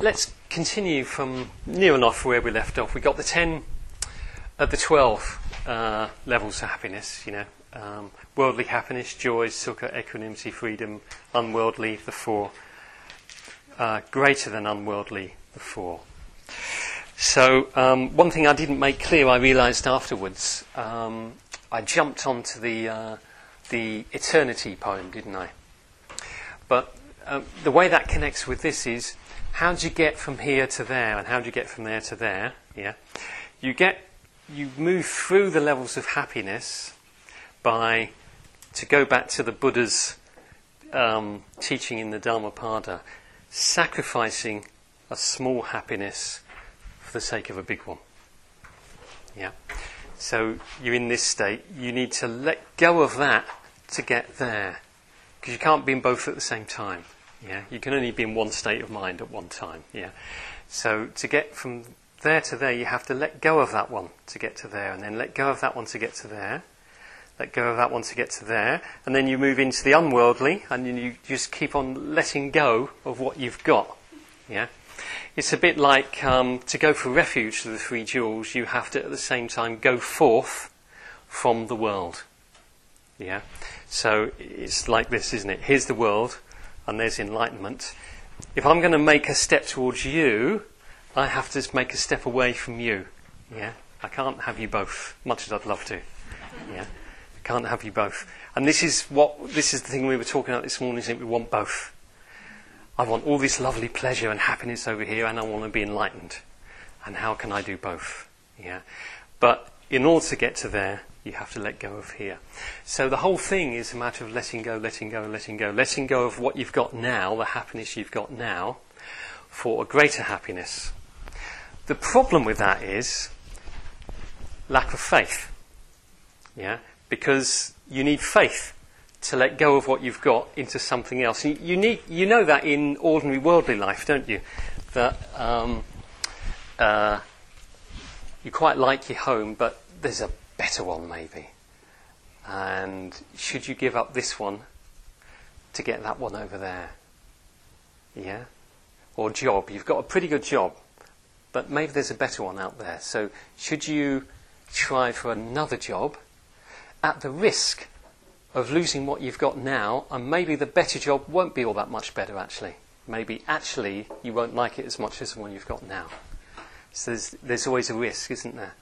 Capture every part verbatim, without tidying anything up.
let's continue from near enough where we left off. We got the ten of the twelve uh, levels of happiness, you know. Um, worldly happiness, joy, sukha, equanimity, freedom. Unworldly, the four. Uh, greater than unworldly, the four. So um, one thing I didn't make clear, I realised afterwards, um, I jumped onto the uh, the eternity poem, didn't I? But um, the way that connects with this is, how do you get from here to there, and how do you get from there to there? Yeah, you get you move through the levels of happiness by, to go back to the Buddha's um, teaching in the Dhammapada, sacrificing a small happiness for the sake of a big one. Yeah. So you're in this state, you need to let go of that to get there. Because you can't be in both at the same time. Yeah. You can only be in one state of mind at one time. Yeah. So to get from there to there, you have to let go of that one to get to there, and then let go of that one to get to there. Let go of that one to get to there, and then you move into the unworldly, and you just keep on letting go of what you've got. Yeah, it's a bit like um, to go for refuge to the three jewels. You have to, at the same time, go forth from the world. Yeah, so it's like this, isn't it? Here's the world, and there's enlightenment. If I'm going to make a step towards you, I have to make a step away from you. Yeah, I can't have you both, much as I'd love to. Yeah. Can't have you both. And this is what this is the thing we were talking about this morning, isn't it? We want both. I want all this lovely pleasure and happiness over here, and I want to be enlightened. And how can I do both? Yeah. But in order to get to there, you have to let go of here. So the whole thing is a matter of letting go, letting go, letting go. Letting go of what you've got now, the happiness you've got now, for a greater happiness. The problem with that is lack of faith. Yeah. Because you need faith to let go of what you've got into something else. You, you need, you know that in ordinary worldly life, don't you? That um, uh, you quite like your home, but there's a better one maybe. And should you give up this one to get that one over there? Yeah? Or job. You've got a pretty good job, but maybe there's a better one out there. So should you try for another job at the risk of losing what you've got now, and maybe the better job won't be all that much better actually. Maybe actually you won't like it as much as the one you've got now. So there's, there's always a risk, isn't there?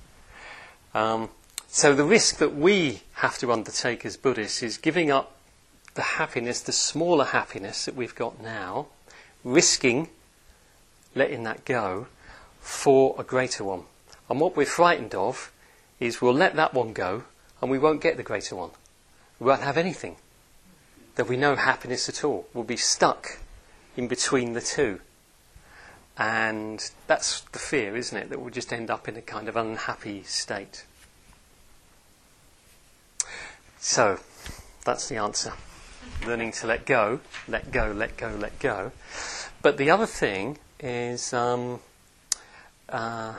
Um, so the risk that we have to undertake as Buddhists is giving up the happiness, the smaller happiness that we've got now, risking letting that go for a greater one. And what we're frightened of is we'll let that one go, and we won't get the greater one. We won't have anything. There'll be no happiness at all. We'll be stuck in between the two. And that's the fear, isn't it? That we'll just end up in a kind of unhappy state. So, that's the answer. Learning to let go, let go, let go, let go. But the other thing is... Um, uh,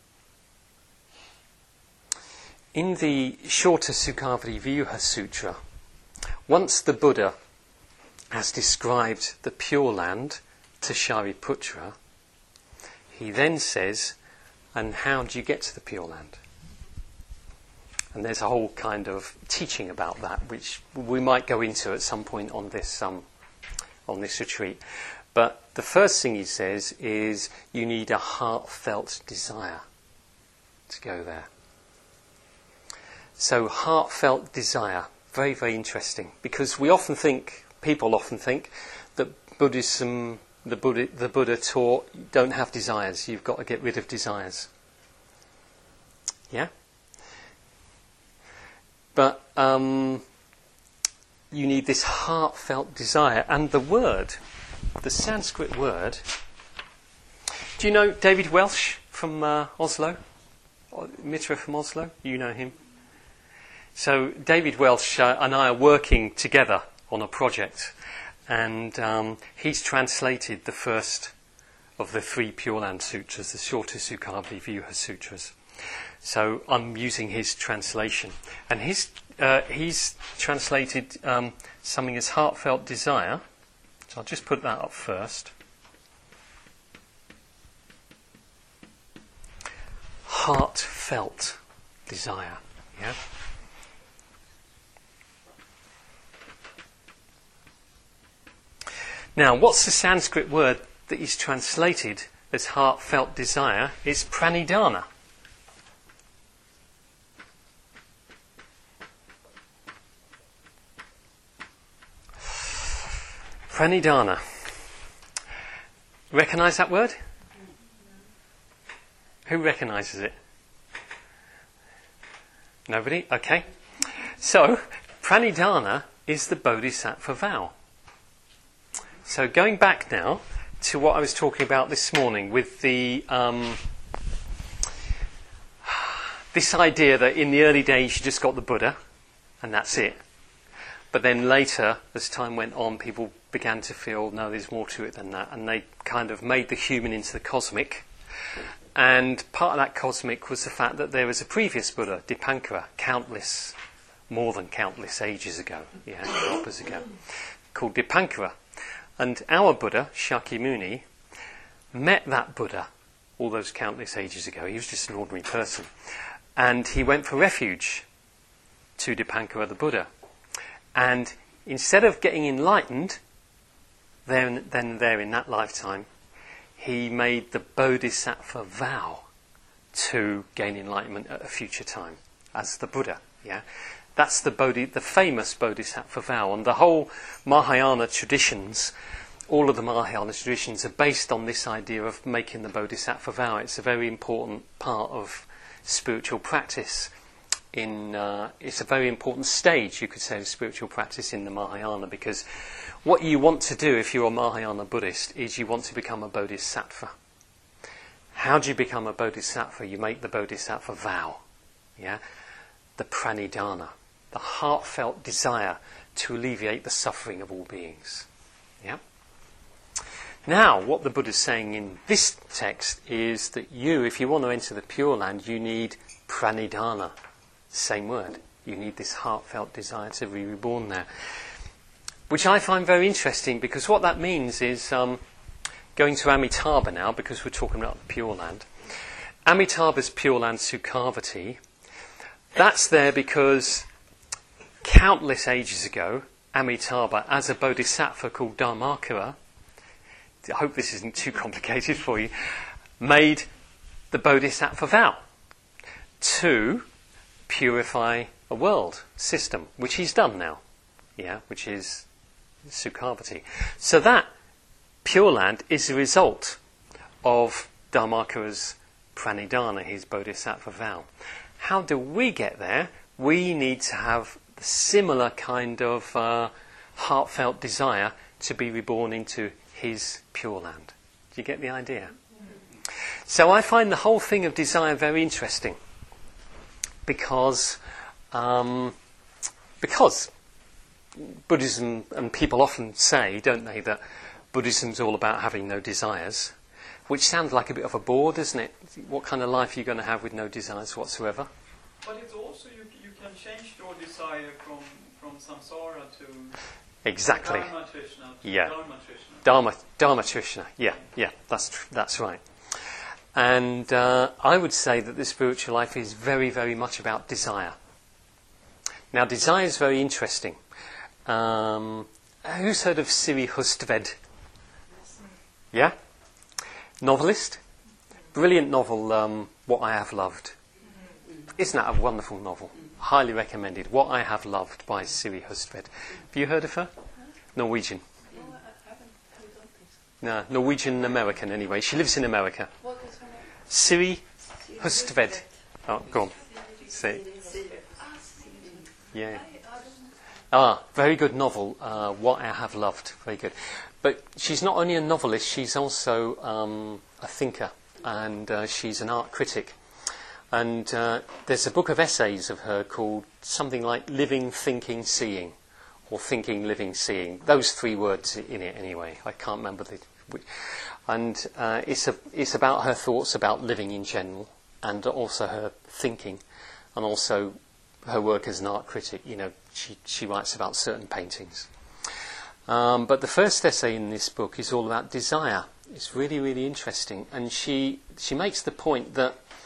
In the Shorta Sukhavati Vyuha Sutra, once the Buddha has described the Pure Land to Shariputra, he then says, and how do you get to the Pure Land? And there's a whole kind of teaching about that, which we might go into at some point on this um, on this retreat. But the first thing he says is you need a heartfelt desire to go there. So heartfelt desire, very, very interesting, because we often think, people often think, that Buddhism, the Buddha, the Buddha taught, don't have desires, you've got to get rid of desires. Yeah? But um, you need this heartfelt desire, and the word, the Sanskrit word, do you know David Welsh from uh, Oslo? Mitra from Oslo? You know him? So David Welsh uh, and I are working together on a project, and um, he's translated the first of the three Pure Land Sutras, the Shorta Sukhavati Vyuha Sutras. So I'm using his translation, and his uh, he's translated um, something as heartfelt desire. So I'll just put that up first. heartfelt desire. Yeah. Now, what's the Sanskrit word that is translated as heartfelt desire? It's pranidhana. Pranidhana. Recognise that word? Who recognises it? Nobody? Okay. So, pranidhana is the bodhisattva vow. So going back now to what I was talking about this morning with the um, this idea that in the early days you just got the Buddha and that's it. But then later, as time went on, people began to feel, no, there's more to it than that. And they kind of made the human into the cosmic. And part of that cosmic was the fact that there was a previous Buddha, Dipankara, countless, more than countless ages ago, yeah, kalpas ago, called Dipankara. And our Buddha, Shakyamuni, met that Buddha all those countless ages ago. He was just an ordinary person. And he went for refuge to Dipankara the Buddha. And instead of getting enlightened then then and there in that lifetime, he made the bodhisattva vow to gain enlightenment at a future time as the Buddha. Yeah, that's the bodhi, the famous bodhisattva vow. And the whole Mahayana traditions, all of the Mahayana traditions, are based on this idea of making the bodhisattva vow. It's a very important part of spiritual practice. In uh, it's a very important stage, you could say, of spiritual practice in the Mahayana, because what you want to do if you're a Mahayana Buddhist is you want to become a bodhisattva. How do you become a bodhisattva? You make the bodhisattva vow, yeah, the pranidhana, the heartfelt desire to alleviate the suffering of all beings. Yeah. Now, what the Buddha's saying in this text is that you, if you want to enter the Pure Land, you need pranidhana. Same word. You need this heartfelt desire to be reborn there. Which I find very interesting, because what that means is, um, going to Amitabha now, because we're talking about the Pure Land. Amitabha's Pure Land, Sukhavati, that's there because countless ages ago, Amitabha, as a bodhisattva called Dharmakara, I hope this isn't too complicated for you, made the bodhisattva vow to purify a world system, which he's done now, yeah, which is Sukhavati. So that Pure Land is a result of Dharmakara's pranidhana, his bodhisattva vow. How do we get there? We need to have the similar kind of uh, heartfelt desire to be reborn into his Pure Land. Do you get the idea? So I find the whole thing of desire very interesting. Because, um, because Buddhism, and people often say, don't they, that Buddhism's all about having no desires, which sounds like a bit of a bore, doesn't it? What kind of life are you going to have with no desires whatsoever? But it's also, you, you can change your desire from, from samsara to exactly. Dharma Trishna to yeah. Dharma Trishna. Dharma, Dharma Trishna, yeah, yeah, that's tr- that's right. And uh, I would say that the spiritual life is very, very much about desire. Now, desire is very interesting. Um, who's heard of Siri Hustved? Yeah? Novelist? Brilliant novel, um, What I Have Loved. Isn't that a wonderful novel? Highly recommended. What I Have Loved by Siri Hustved. Have you heard of her? Norwegian. No, Norwegian American anyway. She lives in America. What is her name? Siri Hustved. Oh, go on. Say. Yeah. Ah, very good novel. Uh, What I Have Loved. Very good. But she's not only a novelist, she's also um, a thinker, and uh, she's an art critic. And uh, there's a book of essays of her called something like Living, Thinking, Seeing, or Thinking, Living, Seeing. Those three words in it anyway. I can't remember the... And uh, it's a, it's about her thoughts about living in general, and also her thinking, and also her work as an art critic. You know, she she writes about certain paintings. Um, but the first essay in this book is all about desire. It's really, really interesting, and she she makes the point that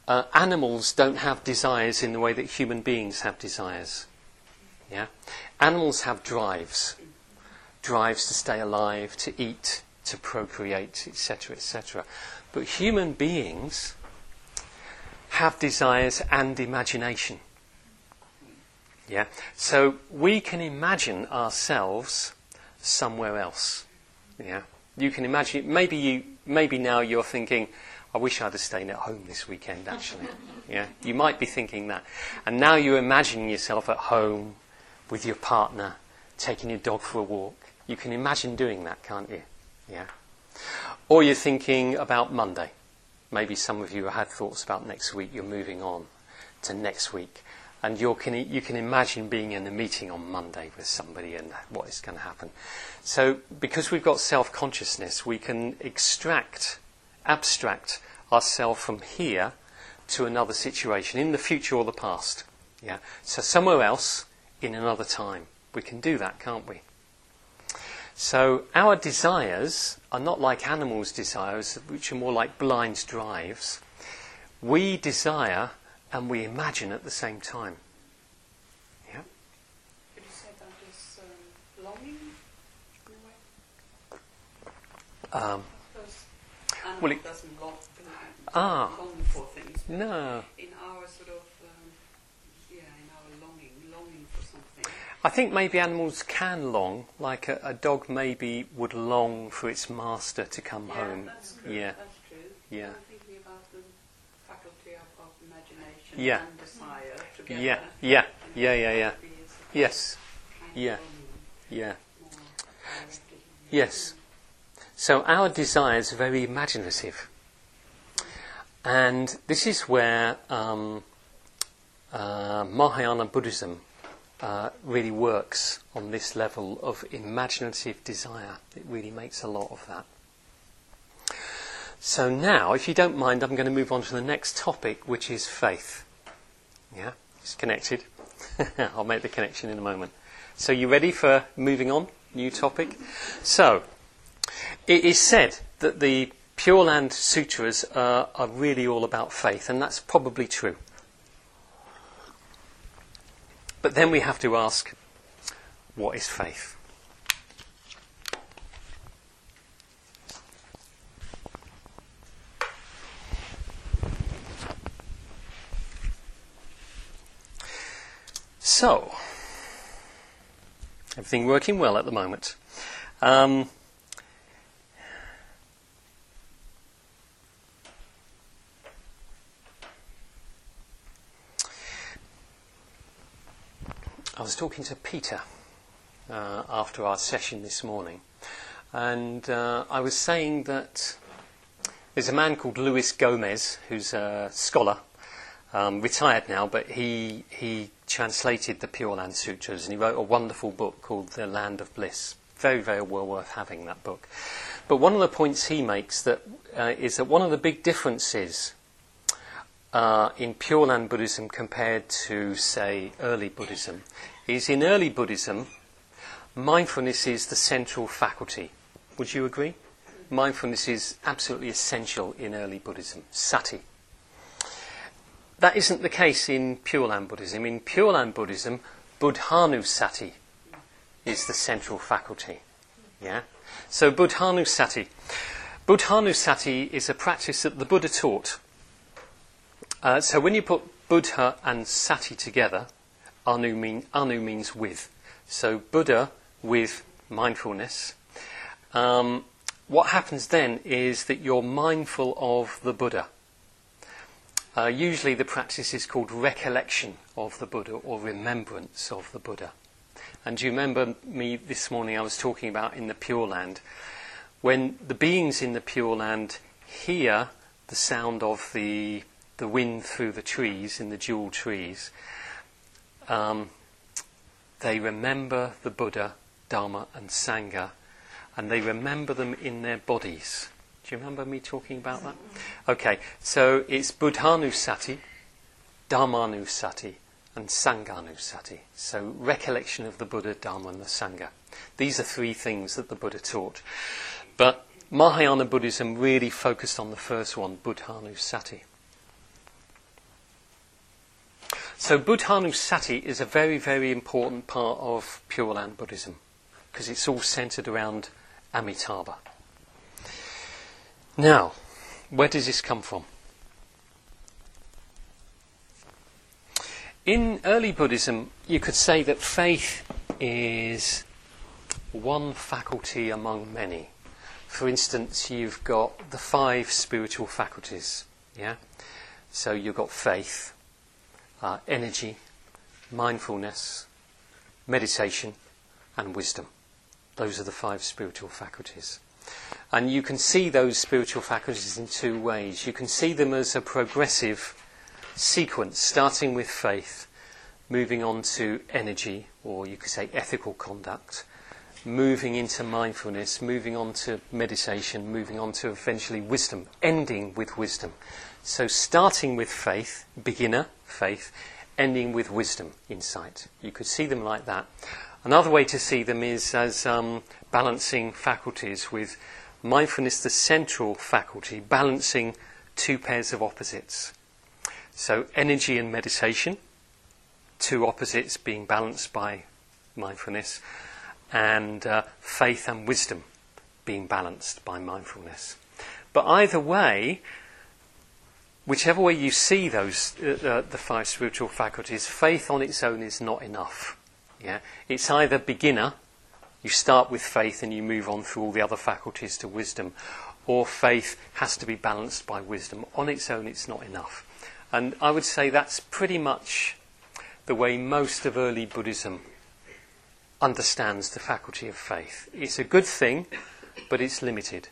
uh, animals don't have desires in the way that human beings have desires. Yeah, animals have drives, drives to stay alive, to eat, to procreate, et cetera, et cetera. But human beings have desires and imagination. Yeah, so we can imagine ourselves somewhere else. Yeah, you can imagine. Maybe you, maybe now you're thinking, "I wish I'd have stayed at home this weekend." Actually, yeah, you might be thinking that, and now you're imagining yourself at home with your partner, taking your dog for a walk. You can imagine doing that, can't you? Yeah. Or you're thinking about Monday. Maybe some of you had thoughts about next week. You're moving on to next week. And you can, you can imagine being in a meeting on Monday with somebody and what is going to happen. So because we've got self-consciousness, we can extract, abstract ourselves from here to another situation, in the future or the past. Yeah. So somewhere else, in another time. We can do that, can't we? So our desires are not like animals' desires, which are more like blind drives. We desire and we imagine at the same time. Yeah? Could you say that is um, longing in a way? Um, I suppose animal well, it, doesn't long, ah, long for things. But no. In our sort of, um, yeah, in our longing, longing for something. I think maybe animals can long, like a, a dog maybe would long for its master to come yeah, home. That's true. Yeah, that's true. yeah. I'm thinking about the faculty of, of imagination Yeah. and desire together. Yeah, yeah, And yeah, yeah, yeah. maybe it's Yes, kind of yeah, longing yeah. more directly. Yes. So our desires are very imaginative. And this is where um, uh, Mahayana Buddhism uh, really works on this level of imaginative desire. It really makes a lot of that. So now, if you don't mind, I'm going to move on to the next topic, which is faith. Yeah, it's connected. I'll make the connection in a moment. So you ready for moving on? New topic? So, it is said that the Pure Land Sutras uh, are really all about faith, and that's probably true. But then we have to ask, what is faith? So, everything working well at the moment. Um, I was talking to Peter uh, after our session this morning, and uh, I was saying that there's a man called Luis Gomez, who's a scholar, um, retired now, but he he translated the Pure Land Sutras, and he wrote a wonderful book called The Land of Bliss. Very, very well worth having that book. But one of the points he makes that uh, is that one of the big differences Uh, in Pure Land Buddhism compared to, say, early Buddhism, is in early Buddhism, mindfulness is the central faculty. Would you agree? Mindfulness is absolutely essential in early Buddhism, sati. That isn't the case in Pure Land Buddhism. In Pure Land Buddhism, Buddhanusati is the central faculty. Yeah? So Buddhanusati. Buddhanusati is a practice that the Buddha taught. Uh, so when you put Buddha and Sati together, anu, mean, anu means with. So Buddha with mindfulness. Um, what happens then is that you're mindful of the Buddha. Uh, usually the practice is called recollection of the Buddha or remembrance of the Buddha. And do you remember me this morning I was talking about in the Pure Land? When the beings in the Pure Land hear the sound of the the wind through the trees, in the jewel trees, um, they remember the Buddha, Dharma and Sangha, and they remember them in their bodies. Do you remember me talking about that? Okay, so it's Buddhanusati, Dharmanusati and Sanghanusati. So recollection of the Buddha, Dharma and the Sangha. These are three things that the Buddha taught. But Mahayana Buddhism really focused on the first one, Buddhanusati. So Buddhanussati is a very, very important part of Pure Land Buddhism because it's all centred around Amitabha. Now, where does this come from? In early Buddhism, you could say that faith is one faculty among many. For instance, you've got the five spiritual faculties, yeah? So you've got faith, uh, energy, mindfulness, meditation, and wisdom. Those are the five spiritual faculties. And you can see those spiritual faculties in two ways. You can see them as a progressive sequence, starting with faith, moving on to energy, or you could say ethical conduct, moving into mindfulness, moving on to meditation, moving on to eventually wisdom, ending with wisdom. So starting with faith, beginner faith, ending with wisdom, insight. You could see them like that. Another way to see them is as um, balancing faculties, with mindfulness the central faculty, balancing two pairs of opposites. So energy and meditation, two opposites being balanced by mindfulness, and uh, faith and wisdom being balanced by mindfulness. But either way, whichever way you see those, uh, uh, the five spiritual faculties, faith on its own is not enough. Yeah, it's either beginner, you start with faith and you move on through all the other faculties to wisdom, or faith has to be balanced by wisdom. On its own, it's not enough. And I would say that's pretty much the way most of early Buddhism understands the faculty of faith. It's a good thing, but it's limited.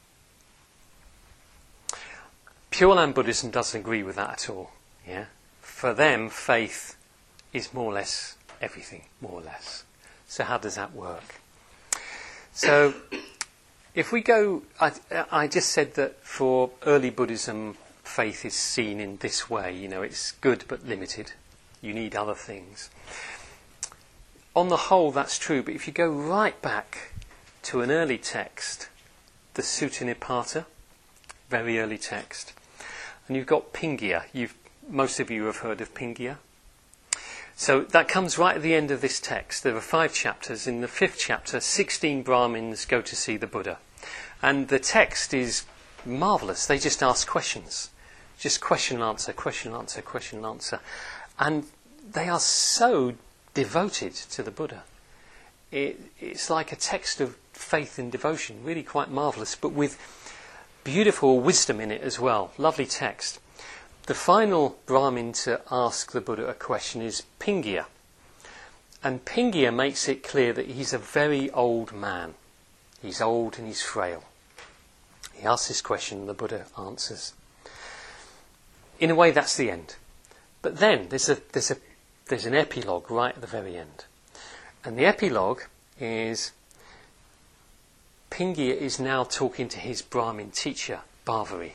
Pure Land Buddhism doesn't agree with that at all. Yeah, for them, faith is more or less everything, more or less. So how does that work? So if we go, I, I just said that for early Buddhism, faith is seen in this way. You know, it's good but limited. You need other things. On the whole, that's true. But if you go right back to an early text, the Sutta Nipata, very early text, and you've got Pingya. You've, most of you have heard of Pingya. So that comes right at the end of this text. There are five chapters. In the fifth chapter, sixteen Brahmins go to see the Buddha. And the text is marvellous. They just ask questions. Just question and answer, question and answer, question and answer. And they are so devoted to the Buddha. It, it's like a text of faith and devotion, really quite marvellous, but with beautiful wisdom in it as well. Lovely text. The final Brahmin to ask the Buddha a question is Pingya. And Pingya makes it clear that he's a very old man. He's old and he's frail. He asks this question and the Buddha answers. In a way, that's the end. But then there's a there's a there's an epilogue right at the very end. And the epilogue is Pingya is now talking to his Brahmin teacher, Bharvari.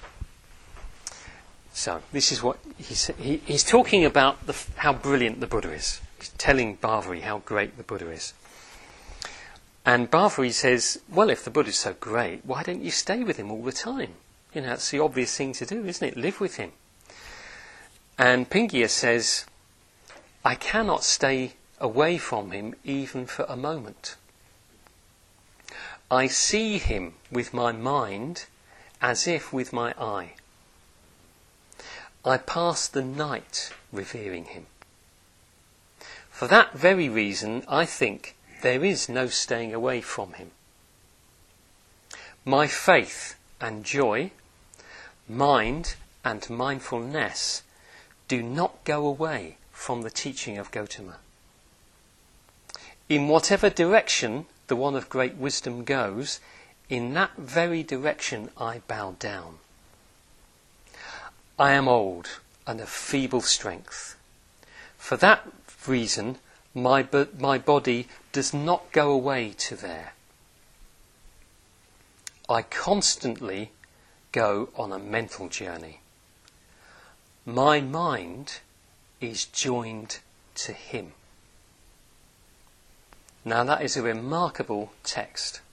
So this is what he's, he, he's talking about, the, how brilliant the Buddha is. He's telling Bharvari how great the Buddha is. And Bharvari says, well, if the Buddha's so great, why don't you stay with him all the time? You know, that's the obvious thing to do, isn't it? Live with him. And Pingya says, I cannot stay away from him even for a moment. I see him with my mind as if with my eye. I pass the night revering him. For that very reason, I think there is no staying away from him. My faith and joy, mind and mindfulness do not go away from the teaching of Gautama. In whatever direction the one of great wisdom goes, in that very direction I bow down. I am old and of feeble strength. For that reason, my, bo- my body does not go away to there. I constantly go on a mental journey. My mind is joined to him. Now that is a remarkable text.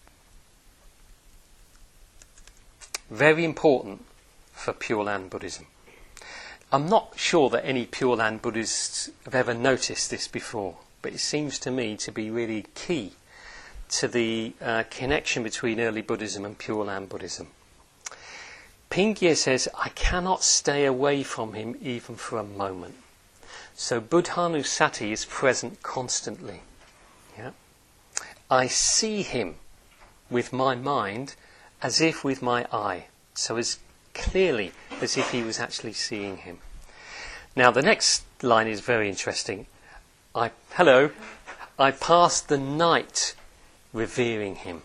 Very important for Pure Land Buddhism. I'm not sure that any Pure Land Buddhists have ever noticed this before, but it seems to me to be really key to the uh, connection between early Buddhism and Pure Land Buddhism. Pingyé says, I cannot stay away from him even for a moment. So Buddhanussati is present constantly. Yeah? I see him with my mind as if with my eye. So as clearly as if he was actually seeing him. Now the next line is very interesting. I, hello, I passed the night revering him.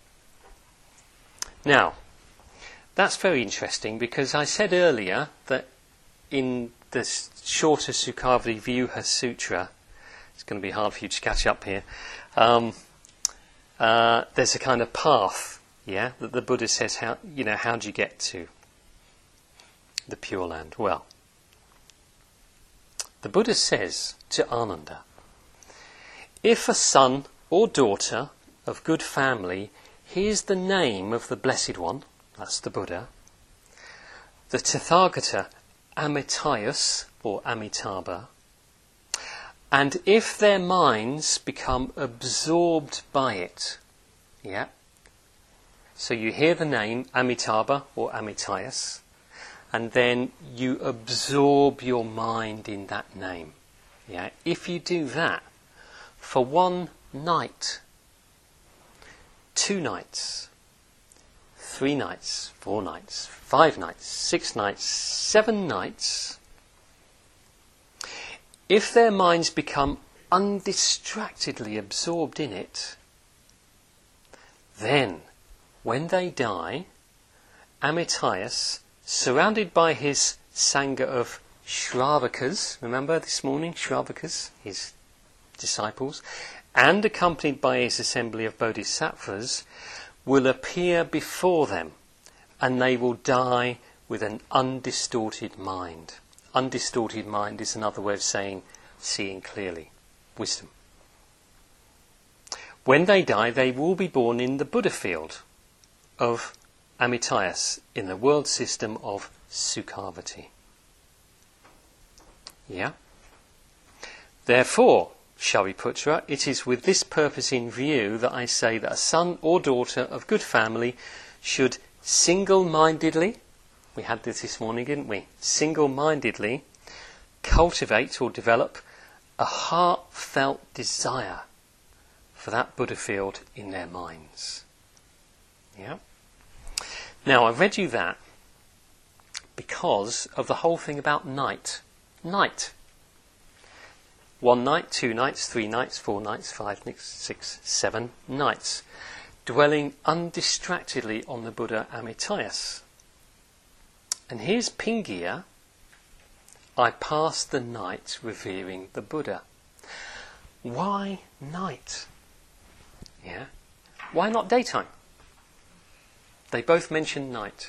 Now, that's very interesting because I said earlier that in the shorter Sukhavati Vyuha Sutra, it's going to be hard for you to catch up here, um, uh, there's a kind of path, yeah, that the Buddha says, how, you know, how do you get to the Pure Land? Well, the Buddha says to Ananda, if a son or daughter of good family hears the name of the Blessed One, that's the Buddha, the Tathagata Amitayus or Amitabha, and if their minds become absorbed by it, yeah, so you hear the name Amitabha or Amitayus, and then you absorb your mind in that name. Yeah, if you do that for one night, two nights, three nights, four nights, five nights, six nights, seven nights, if their minds become undistractedly absorbed in it, then when they die, Amitayus, surrounded by his Sangha of Shravakas, remember this morning, Shravakas, his disciples, and accompanied by his assembly of Bodhisattvas, will appear before them, and they will die with an undistorted mind. Undistorted mind is another way of saying seeing clearly, wisdom. When they die, they will be born in the Buddha field of Amitayus, in the world system of Sukhavati. Yeah? Therefore, Shariputra, it is with this purpose in view that I say that a son or daughter of good family should single-mindedly, we had this this morning, didn't we? Single-mindedly cultivate or develop a heartfelt desire for that Buddha field in their minds. Yeah? Now, I've read you that because of the whole thing about night. Night. One night, two nights, three nights, four nights, five, six, seven nights. Dwelling undistractedly on the Buddha Amitayus. And here's Pingyé. I passed the night revering the Buddha. Why night? Yeah. Why not daytime? They both mention night.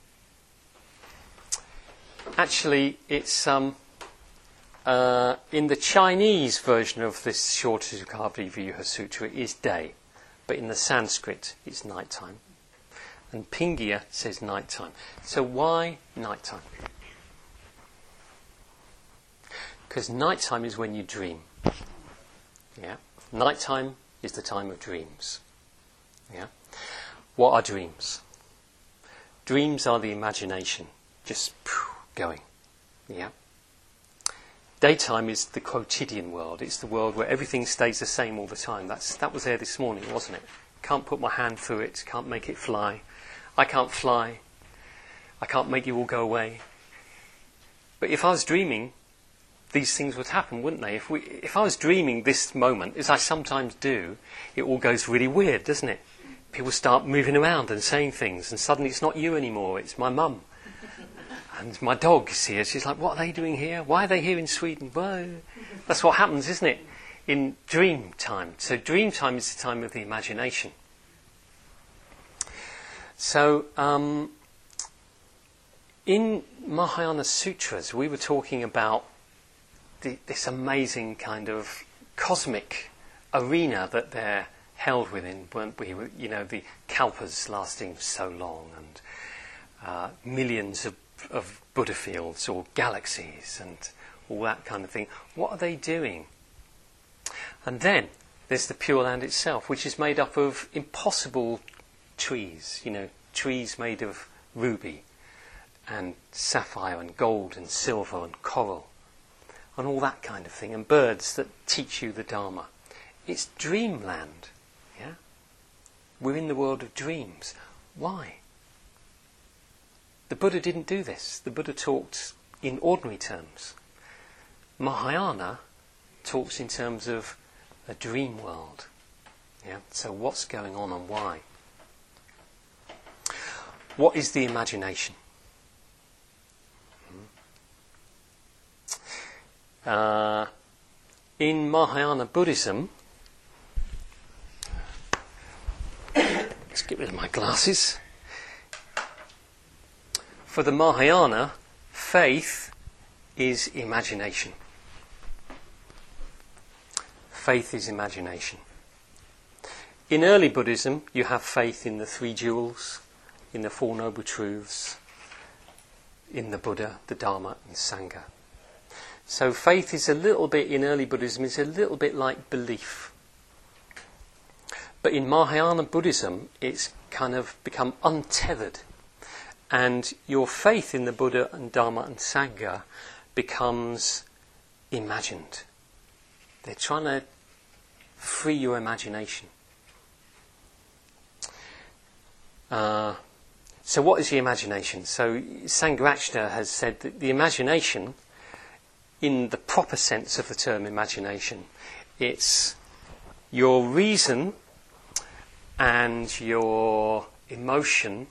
Actually, it's um, uh, in the Chinese version of this short Sukhavati Vyuha Sutra is day, but in the Sanskrit it's nighttime. And Pingyé says nighttime. So why nighttime? Because nighttime is when you dream. Yeah. Nighttime is the time of dreams. Yeah. What are dreams? Dreams are the imagination, just going. Yeah. Daytime is the quotidian world. It's the world where everything stays the same all the time. That's that was there this morning, wasn't it? Can't put my hand through it. Can't make it fly. I can't fly. I can't make you all go away. But if I was dreaming, these things would happen, wouldn't they? If we, if I was dreaming this moment, as I sometimes do, it all goes really weird, doesn't it? People start moving around and saying things, and suddenly it's not you anymore, it's my mum. And my dog is here. She's like, what are they doing here? Why are they here in Sweden? Whoa. That's what happens, isn't it? In dream time. So dream time is the time of the imagination. So, um, in Mahayana Sutras, we were talking about the, this amazing kind of cosmic arena that they're held within, weren't we? You know, the kalpas lasting so long, and uh, millions of of Buddha fields or galaxies and all that kind of thing. What are they doing? And then there's the Pure Land itself, which is made up of impossible trees, you know, trees made of ruby and sapphire and gold and silver and coral and all that kind of thing, and birds that teach you the Dharma. It's dreamland, yeah? We're in the world of dreams. Why? The Buddha didn't do this. The Buddha talked in ordinary terms. Mahayana talks in terms of a dream world. Yeah? So what's going on and why? What is the imagination? Uh, in Mahayana Buddhism, let's get rid of my glasses. For the Mahayana, faith is imagination. Faith is imagination. In early Buddhism, you have faith in the three jewels, in the Four Noble Truths, in the Buddha, the Dharma and Sangha. So faith is a little bit, in early Buddhism, is a little bit like belief. But in Mahayana Buddhism, it's kind of become untethered. And your faith in the Buddha and Dharma and Sangha becomes imagined. They're trying to free your imagination. Uh, so what is the imagination? So Sangharakshita has said that the imagination, in the proper sense of the term imagination, it's your reason and your emotion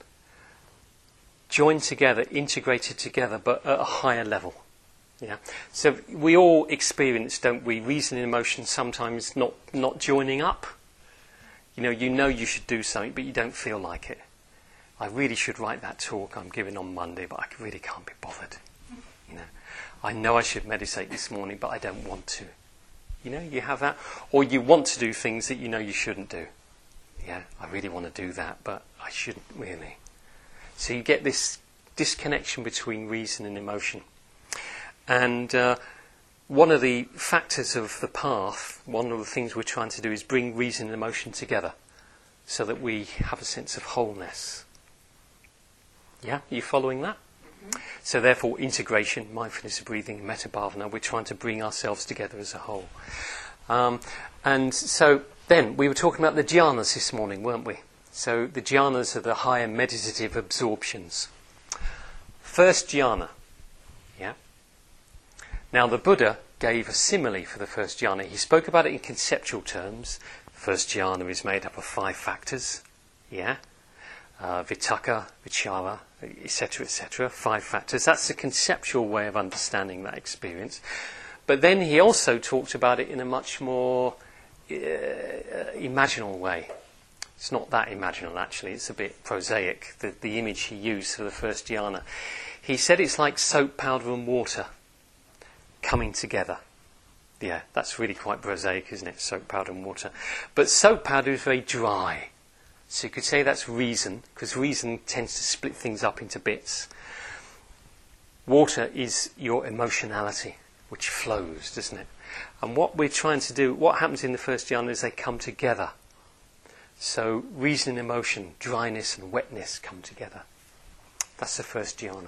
joined together, integrated together, but at a higher level. Yeah. So we all experience, don't we, reason and emotion sometimes not, not joining up. You know, you know you should do something, but you don't feel like it. I really should write that talk I'm giving on Monday, but I really can't be bothered. You know, I know I should meditate this morning, but I don't want to. You know, you have that. Or you want to do things that you know you shouldn't do. Yeah, I really want to do that, but I shouldn't really. So you get this disconnection between reason and emotion. And uh, one of the factors of the path, one of the things we're trying to do is bring reason and emotion together so that we have a sense of wholeness. Yeah, are you following that? Mm-hmm. So therefore integration, mindfulness of breathing and metta bhavana, we're trying to bring ourselves together as a whole. Um, and so then we were talking about the jhanas this morning, weren't we? So the jhanas are the higher meditative absorptions. First jhana. Yeah. Now the Buddha gave a simile for the first jhana. He spoke about it in conceptual terms. First jhana is made up of five factors. Yeah. Uh, vitaka, vichara, et cetera, et cetera. Five factors. That's the conceptual way of understanding that experience. But then he also talked about it in a much more uh, imaginal way. It's not that imaginal, actually. It's a bit prosaic, the, the image he used for the first jhana. He said it's like soap, powder and water coming together. Yeah, that's really quite prosaic, isn't it? Soap, powder and water. But soap powder is very dry. So you could say that's reason, because reason tends to split things up into bits. Water is your emotionality, which flows, doesn't it? And what we're trying to do, what happens in the first jhana is they come together. So reason and emotion, dryness and wetness come together. That's the first jhana.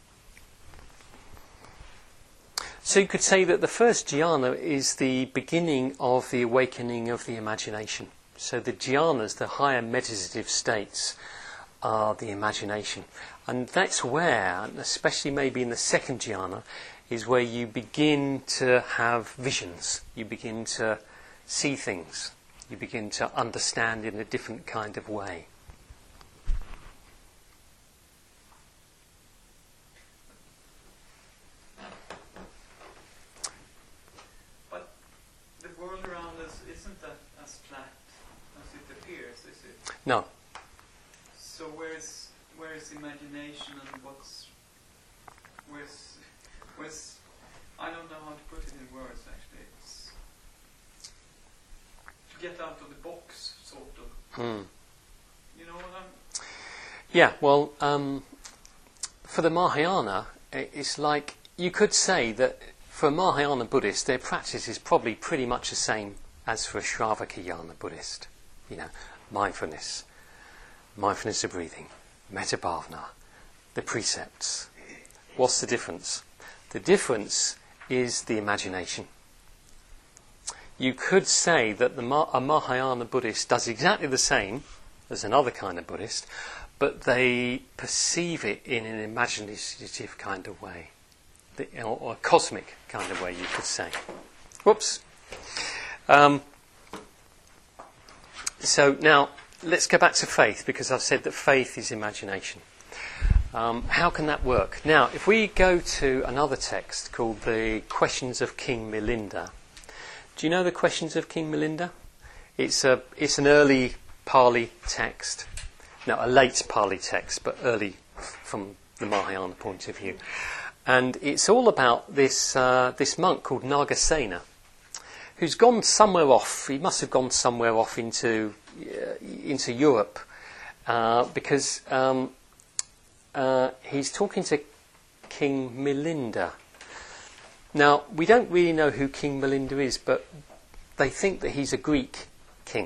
So you could say that the first jhana is the beginning of the awakening of the imagination. So the jhanas, the higher meditative states, are the imagination. And that's where, especially maybe in the second jhana, is where you begin to have visions. You begin to see things. You begin to understand in a different kind of way. But the world around us isn't that as flat as it appears, is it? No. So where's where's imagination and what's where's where's I don't know how to put it in words actually. It's to get out of the box, sort of. Hmm. You know what I'm Yeah, well, um, for the Mahayana, it's like you could say that for a Mahayana Buddhist, their practice is probably pretty much the same as for a Shravakayana Buddhist. You know, mindfulness, mindfulness of breathing, metta bhavana, the precepts. What's the difference? The difference is the imagination. You could say that the Ma- a Mahayana Buddhist does exactly the same as another kind of Buddhist, but they perceive it in an imaginative kind of way, the, or, or a cosmic kind of way, you could say. Whoops. Um, so now, let's go back to faith, because I've said that faith is imagination. Um, how can that work? Now, if we go to another text called the Questions of King Milinda. Do you know the Questions of King Milinda? It's a it's an early Pali text. No, a late Pali text, but early from the Mahayana point of view. And it's all about this uh, this monk called Nagasena, who's gone somewhere off. He must have gone somewhere off into uh, into Europe uh, because um, uh, he's talking to King Milinda. Now, we don't really know who King Milinda is, but they think that he's a Greek king.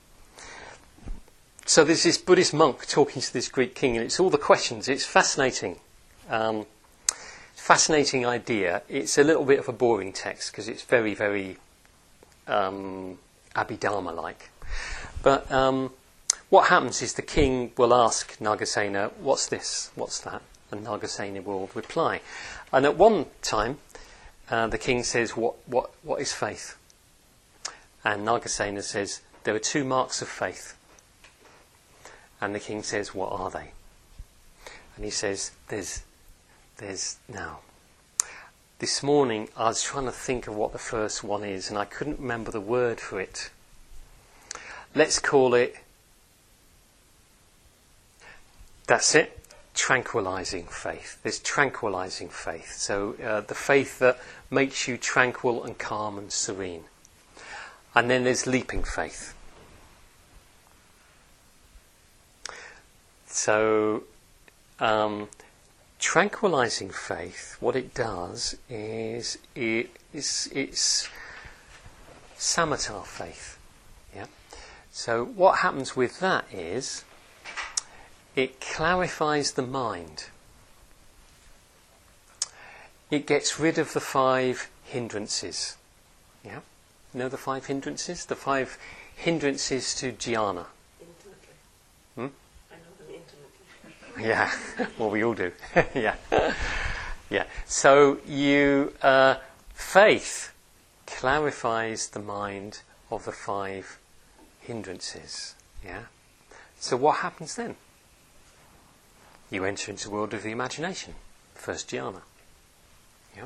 So there's this Buddhist monk talking to this Greek king, and it's all the questions. It's fascinating. Um, fascinating idea. It's a little bit of a boring text because it's very, very um, Abhidharma-like. But um, what happens is the king will ask Nagasena, what's this? What's that? And Nagasena will reply. And at one time, Uh, the king says, what, what, what is faith? And Nagasena says, there are two marks of faith. And the king says, what are they? And he says, there's, there's now. This morning I was trying to think of what the first one is, and I couldn't remember the word for it. Let's call it, that's it. Tranquilizing faith. There's tranquilizing faith. So uh, the faith that makes you tranquil and calm and serene. And then there's leaping faith. So um, tranquilizing faith, what it does is it, it's, it's samatha faith. Yeah. So what happens with that is it clarifies the mind. It gets rid of the five hindrances. Yeah? You know the five hindrances? The five hindrances to jhana. Intimately. Hmm? I know them intimately. Yeah. Well, we all do. Yeah. Yeah. So you uh, faith clarifies the mind of the five hindrances. Yeah. So what happens then? You enter into the world of the imagination, first jhana. Yep.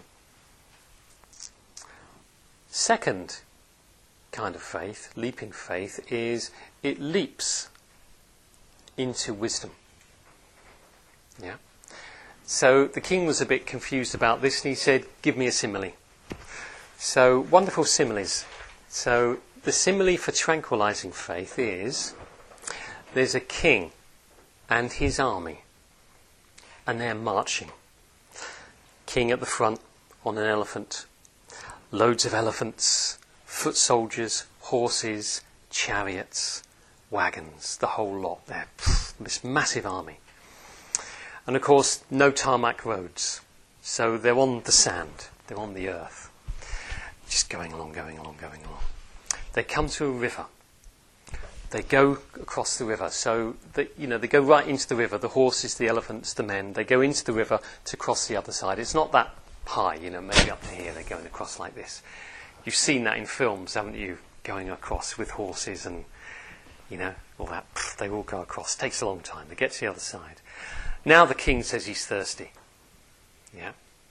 Second kind of faith, leaping faith, is it leaps into wisdom. Yeah. So the king was a bit confused about this, and he said, give me a simile. So, wonderful similes. So, the simile for tranquilizing faith is, there's a king and his army, and they're marching. King at the front on an elephant. Loads of elephants, foot soldiers, horses, chariots, wagons, the whole lot there. This massive army. And of course, no tarmac roads. So they're on the sand, they're on the earth. Just going along, going along, going along. They come to a river. They go across the river. So, they, you know, they go right into the river. The horses, the elephants, the men. They go into the river to cross the other side. It's not that high, you know, maybe up to here. They're going across like this. You've seen that in films, haven't you? Going across with horses and, you know, all that. They all go across. It takes a long time. They get to the other side. Now the king says he's thirsty. Yeah.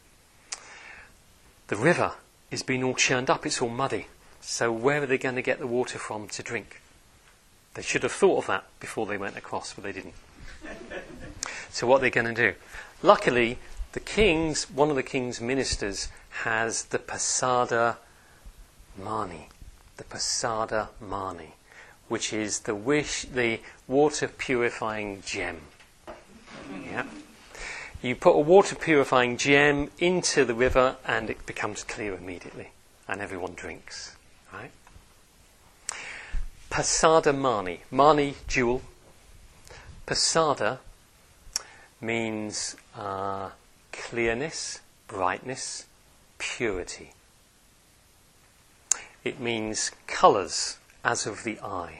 The river is being all churned up. It's all muddy. So where are they going to get the water from to drink? They should have thought of that before they went across, but they didn't. So what are they going to do? Luckily, the king's one of the king's ministers has the Pasada Mani, the Pasada Mani, which is the wish, the water purifying gem. Yeah. You put a water purifying gem into the river and it becomes clear immediately. And everyone drinks. Right? Pasada mani. Mani, jewel. Pasada means uh, clearness, brightness, purity. It means colours as of the eye.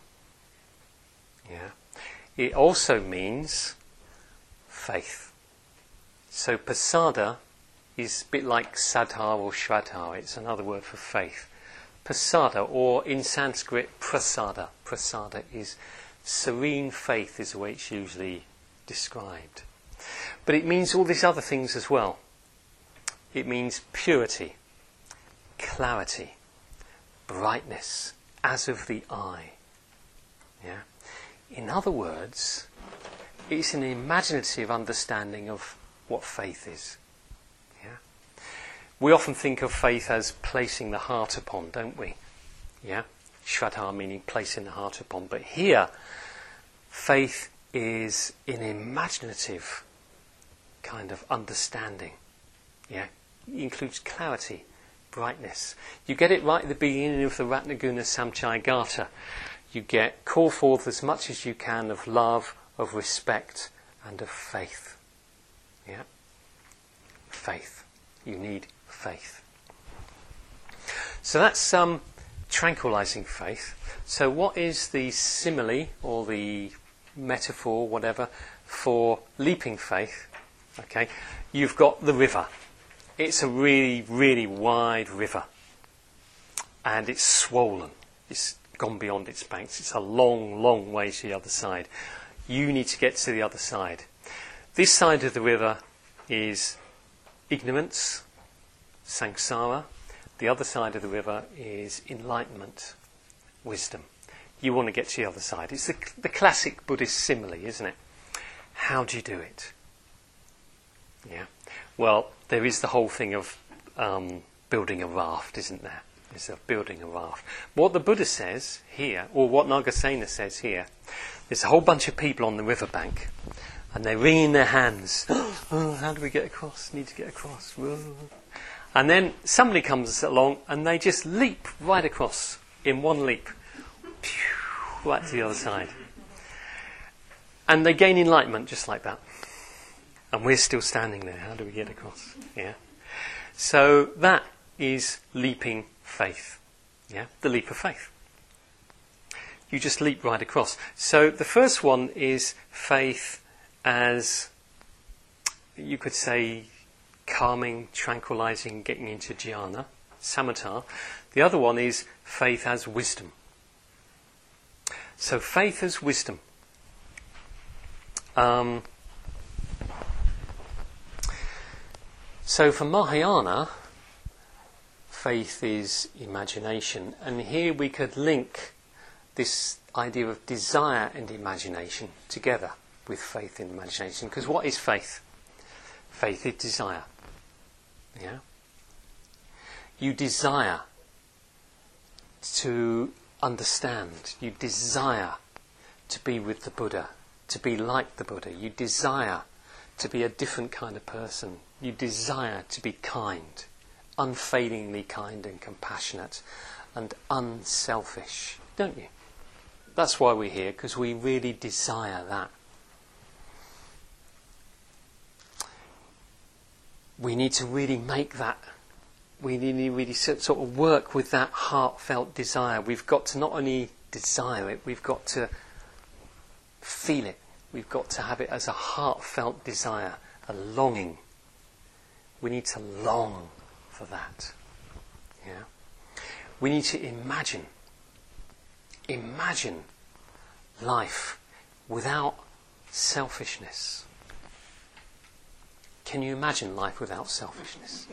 Yeah. It also means faith. So pasada is a bit like sadha or shraddha. It's another word for faith. Pasada, or in Sanskrit, prasada. Prasada is serene faith, is the way it's usually described. But it means all these other things as well. It means purity, clarity, brightness, as of the eye. Yeah. In other words, it's an imaginative understanding of what faith is. Yeah. We often think of faith as placing the heart upon, don't we? Yeah. Shraddha meaning placing the heart upon. But here, faith is an imaginative kind of understanding. Yeah. It includes clarity, brightness. You get it right at the beginning of the Ratnaguna Samchayagata. You get, call forth as much as you can of love, of respect, and of faith. Yeah? Faith. You need faith. So that's um, tranquilizing faith. So what is the simile, or the metaphor, whatever, for leaping faith? Okay, you've got the river. It's a really, really wide river. And it's swollen. It's gone beyond its banks. It's a long, long way to the other side. You need to get to the other side. This side of the river is ignorance, samsara. The other side of the river is enlightenment, wisdom. You want to get to the other side. It's the, the classic Buddhist simile, isn't it? How do you do it? Yeah. Well, there is the whole thing of um, building a raft, isn't there? Is of building a raft. What the Buddha says here, or what Nagasena says here, there's a whole bunch of people on the riverbank, and they're wringing their hands. Oh, how do we get across? Need to get across. Whoa. And then somebody comes along, and they just leap right across in one leap, right to the other side. And they gain enlightenment just like that. And we're still standing there. How do we get across? Yeah. So that is leaping faith. Yeah, the leap of faith. You just leap right across. So the first one is faith as, you could say, calming, tranquilizing, getting into jhana, samatha. The other one is faith as wisdom. So faith as wisdom. Um, so for Mahayana, faith is imagination. And here we could link this idea of desire and imagination together with faith and imagination. Because what is faith? Faith is desire. Yeah? You desire to understand. You desire to be with the Buddha, to be like the Buddha. You desire to be a different kind of person. You desire to be kind, unfailingly kind and compassionate and unselfish, don't you? That's why we're here, because we really desire that. We need to really make that, we need to really sort of work with that heartfelt desire. We've got to not only desire it, we've got to feel it. We've got to have it as a heartfelt desire, a longing. We need to long for that. Yeah. We need to imagine. Imagine life without selfishness. Can you imagine life without selfishness?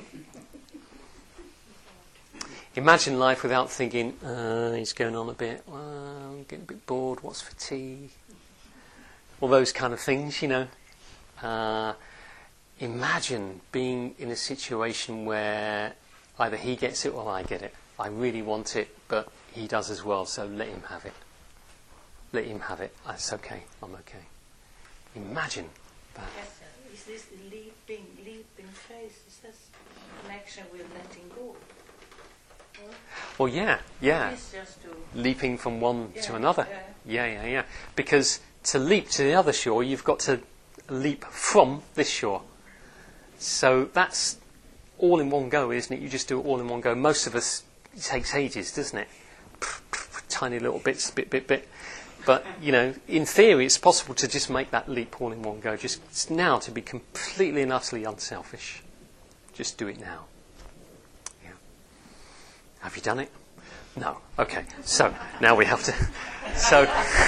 Imagine life without thinking, uh, he's going on a bit, well, I'm getting a bit bored, what's for tea? All those kind of things, you know. Uh, imagine being in a situation where either he gets it or I get it. I really want it, but he does as well, so let him have it. Let him have it. It's okay, I'm okay. Imagine that. Yes, sir. is this leaping, leaping faith? Is that connection with letting go? Or Well, yeah, yeah. It's just to Leaping from one yeah, to another. Yeah. Yeah, yeah, yeah. Because to leap to the other shore, you've got to leap from this shore. So that's all in one go, isn't it? You just do it all in one go. Most of us, it takes ages, doesn't it? Tiny little bits, bit, bit, bit. But, you know, in theory, it's possible to just make that leap all in one go. Just now, to be completely and utterly unselfish. Just do it now. Yeah. Have you done it? No. Okay. So, now we have to... So...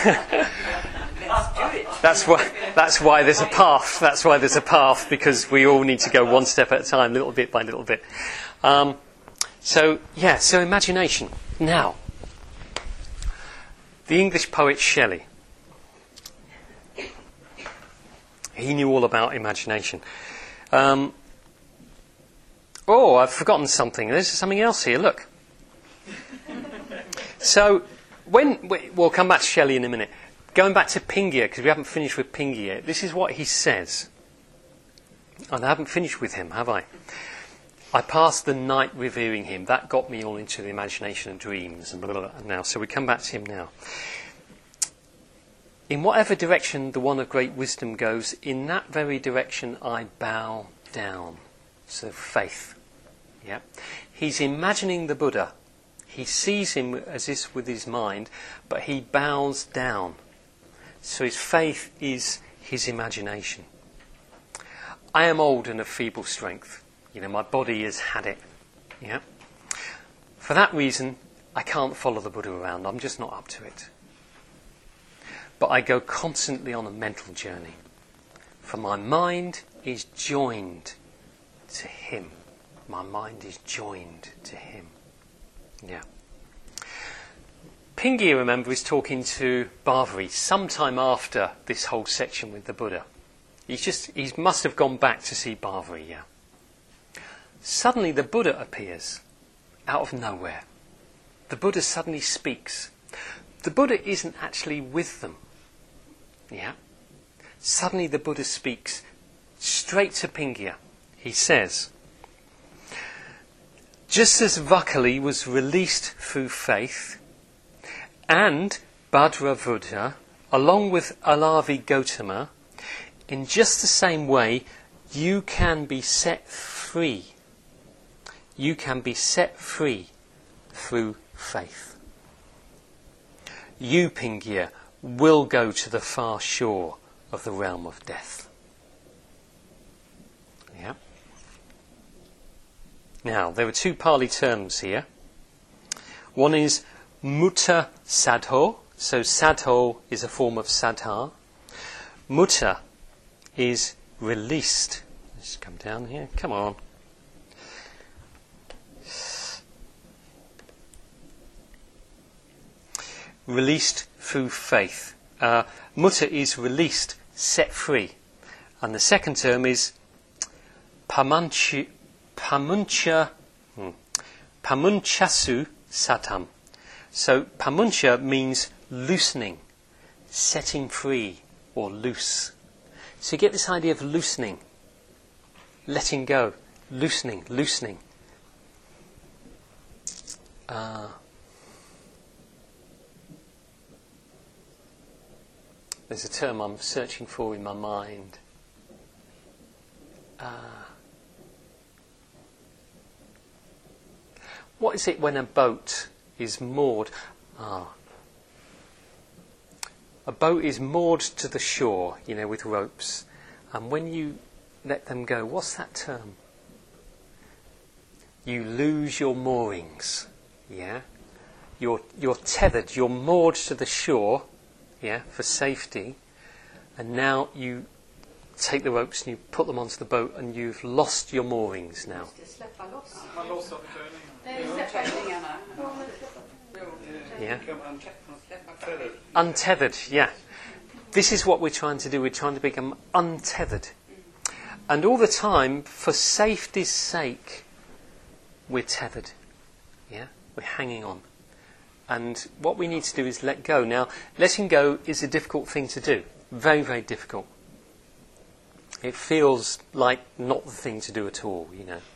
That's why, that's why there's a path. That's why there's a path, because we all need to go one step at a time, little bit by little bit. Um, so, yeah, so imagination. Now, the English poet Shelley, he knew all about imagination. Um, oh, I've forgotten something. There's something else here, look. So, when we'll come back to Shelley in a minute. Going back to Pingia, because we haven't finished with Pingia yet, this is what he says. And I haven't finished with him, have I? I passed the night revering him. That got me all into the imagination and dreams and blah, blah, blah. Now, so we come back to him now. In whatever direction the one of great wisdom goes, in that very direction I bow down. So faith. Yeah. He's imagining the Buddha. He sees him as this with his mind, but he bows down. So his faith is his imagination. I am old and of feeble strength. You know, my body has had it. Yeah. For that reason, I can't follow the Buddha around. I'm just not up to it. But I go constantly on a mental journey. For my mind is joined to him. My mind is joined to him. Yeah. Pingia, remember, is talking to Bhavri sometime after this whole section with the Buddha. He's just, he must have gone back to see Bhavri, yeah. Suddenly the Buddha appears out of nowhere. The Buddha suddenly speaks. The Buddha isn't actually with them, yeah. Suddenly the Buddha speaks straight to Pingia. He says, just as Vakali was released through faith, and Bhadravuddha, along with Alavi Gautama, in just the same way, you can be set free. You can be set free through faith. You, Pingia, will go to the far shore of the realm of death. Yeah. Now, there are two Pali terms here. One is Mutta Sadho. So Sadho is a form of Sadha. Mutta is released. Let's come down here. Come on. Released through faith. Uh, Mutta is released, set free. And the second term is Pamanchi, Pamuncha, hmm, Pamunchasu Satam. So Pamuncha means loosening, setting free, or loose. So you get this idea of loosening, letting go, loosening, loosening. Uh, there's a term I'm searching for in my mind. Uh, what is it when a boat is moored? Ah. A boat is moored to the shore, you know, with ropes. And when you let them go, what's that term? You lose your moorings. Yeah? You're you're tethered, you're moored to the shore, yeah, for safety. And now you take the ropes and you put them onto the boat and you've lost your moorings now. Yeah. Untethered, yeah. This is what we're trying to do. We're trying to become untethered. And all the time, for safety's sake, we're tethered. Yeah? We're hanging on. And what we need to do is let go. Now, letting go is a difficult thing to do. Very, very difficult. It feels like not the thing to do at all, you know.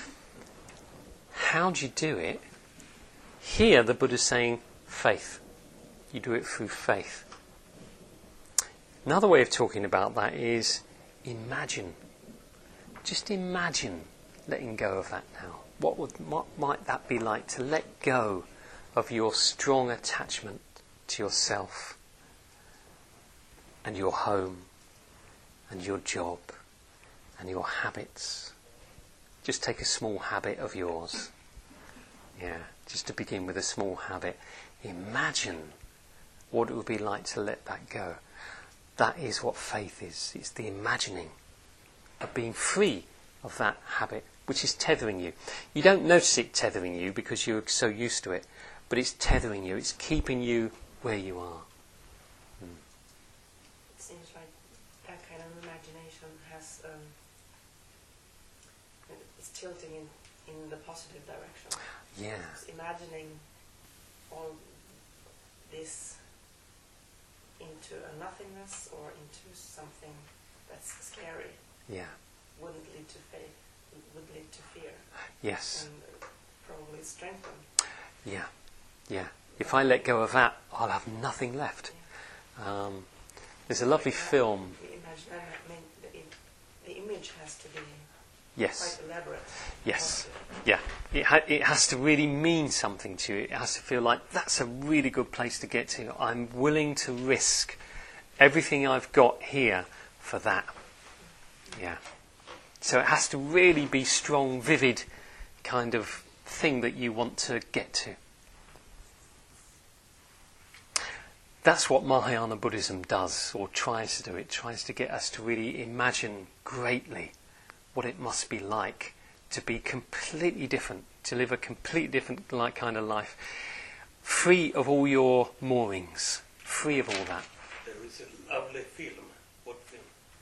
How do you do it? Here the Buddha's saying faith. You do it through faith. Another way of talking about that is imagine. Just imagine letting go of that now. What would what might that be like to let go of your strong attachment to yourself and your home and your job and your habits? Just take a small habit of yours. Yeah, just to begin with a small habit. Imagine what it would be like to let that go. That is what faith is. It's the imagining of being free of that habit, which is tethering you. You don't notice it tethering you because you're so used to it, but it's tethering you. It's keeping you where you are. Mm. It seems like that kind of imagination has um, it's tilting in, in the positive direction. Yeah. It's imagining all this into a nothingness or into something that's scary. Yeah. Wouldn't lead to faith. Would lead to fear. Yes. And uh, probably strengthen. Yeah. Yeah. If I let go of that, I'll have nothing left. Yeah. Um, there's a lovely like film. The, image, I mean, the, the image has to be yes. quite elaborate. Yes. Yeah. It, ha- it has to really mean something to you. It has to feel like that's a really good place to get to. I'm willing to risk everything I've got here for that. Yeah. So it has to really be strong, vivid kind of thing that you want to get to. That's what Mahayana Buddhism does, or tries to do. It tries to get us to really imagine greatly what it must be like to be completely different, to live a completely different like kind of life, free of all your moorings, free of all that. There is a lovely film. What film?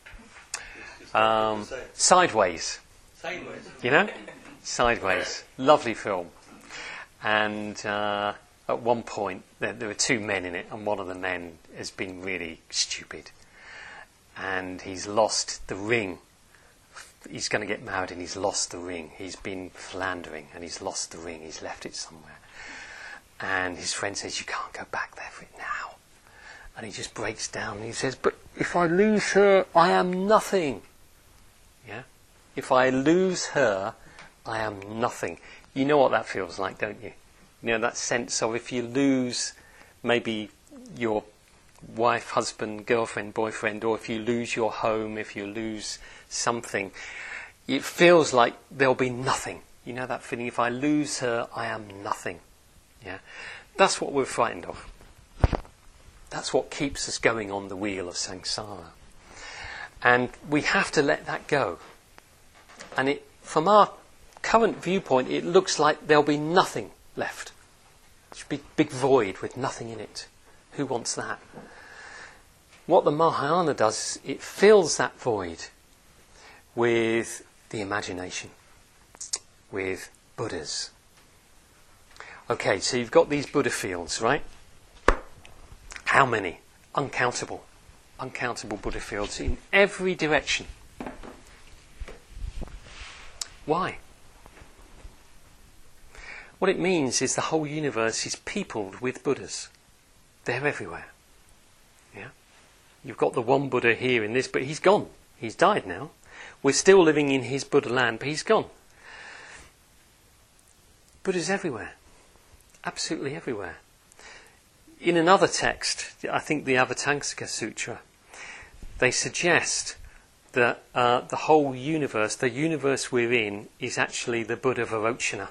Um, Sideways. Sideways. You know? Sideways. Lovely film. And uh, at one point, there, there were two men in it, and one of the men has been really stupid. And he's lost the ring. He's going to get married and he's lost the ring. He's been philandering and he's lost the ring. He's left it somewhere. And his friend says, you can't go back there for it now. And he just breaks down and he says, but if I lose her, I am nothing. Yeah? If I lose her, I am nothing. You know what that feels like, don't you? You know, that sense of if you lose maybe your wife, husband, girlfriend, boyfriend, or if you lose your home, if you lose something, it feels like there'll be nothing. You know that feeling, if I lose her, I am nothing. Yeah? That's what we're frightened of. That's what keeps us going on the wheel of samsara. And we have to let that go. And it, from our current viewpoint, it looks like there'll be nothing left. It's a big, big void with nothing in it. Who wants that? What the Mahayana does, it fills that void with the imagination, with Buddhas. Okay, so you've got these Buddha fields, right? How many? Uncountable. Uncountable Buddha fields in every direction. Why? What it means is the whole universe is peopled with Buddhas. They're everywhere. Yeah? You've got the one Buddha here in this, but he's gone. He's died now. We're still living in his Buddha land, but he's gone. Buddha's everywhere. Absolutely everywhere. In another text, I think the Avatamsaka Sutra, they suggest that uh, the whole universe, the universe we're in, is actually the Buddha Vairocana.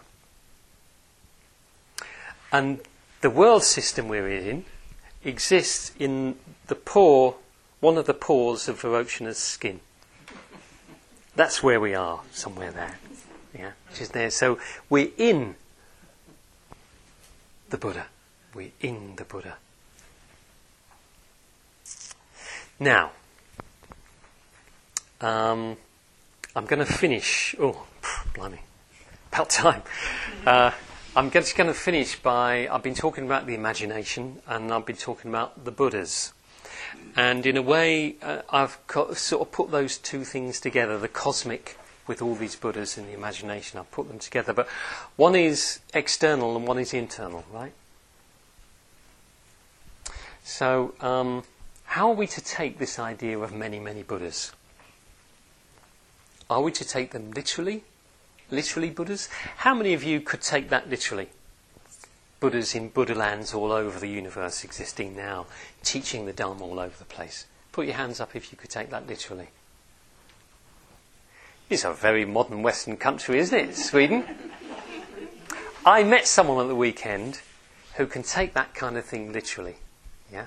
And the world system we're in exists in the pore, one of the pores of Vairocana's skin. That's where we are, somewhere there. Yeah, which is there. So we're in the Buddha. We're in the Buddha. Now, um, I'm going to finish. Oh, blimey, about time. Uh, I'm just going to finish by. I've been talking about the imagination, and I've been talking about the Buddhas. And in a way, uh, I've got, sort of put those two things together, the cosmic with all these Buddhas in the imagination. I've put them together. But one is external and one is internal, right? So, um, how are we to take this idea of many, many Buddhas? Are we to take them literally? Literally Buddhas? How many of you could take that literally? Buddhas in Buddha lands all over the universe existing now, teaching the Dharma all over the place. Put your hands up if you could take that literally. It's a very modern Western country, isn't it, Sweden? I met someone at the weekend who can take that kind of thing literally. Yeah?